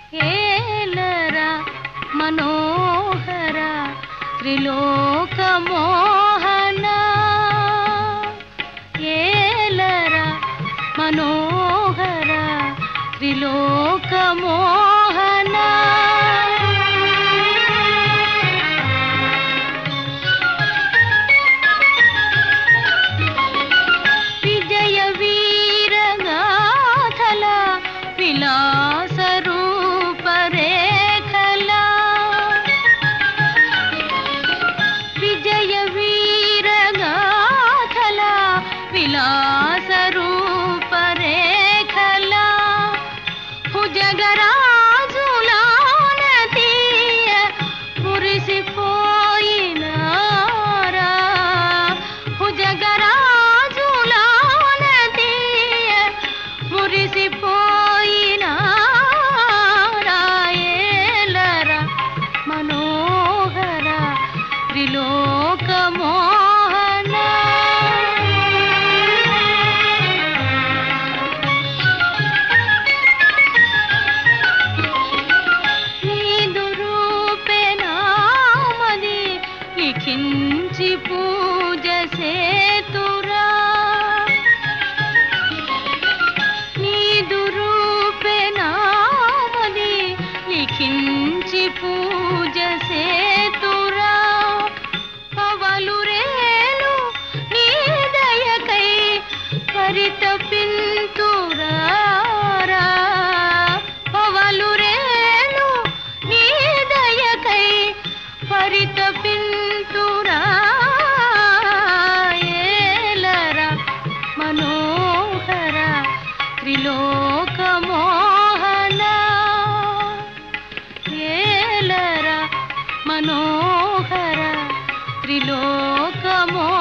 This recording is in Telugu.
ఏలరా మనోహర త్రిలోకమోహన ఏలరా మనోహర త్రిలోకమోహన విజయ వీరగాథల విలాస రూపరేఖల విజయ వీరగాథల విలాస రూపరేఖల భుజగరాజులాన తీయ మురిసిపోయినారా భుజగరాజులాన తీయ మురిసిపోయినారా ఏలరా మనోహర త్రిలోకమోహన నీదు రూపే నామది లిఖించి పూజ సేతురా నీదు రూపే నామది లిఖించి పూజ సేతురా పవలురేలు నీ దయకై పరితపింతురారా పవలురేలు నీ దయకై పరితపింతురా ఏలరా మనోహర త్రిలోకమోహన ఏలరా మనోహర త్రిలోకమోహన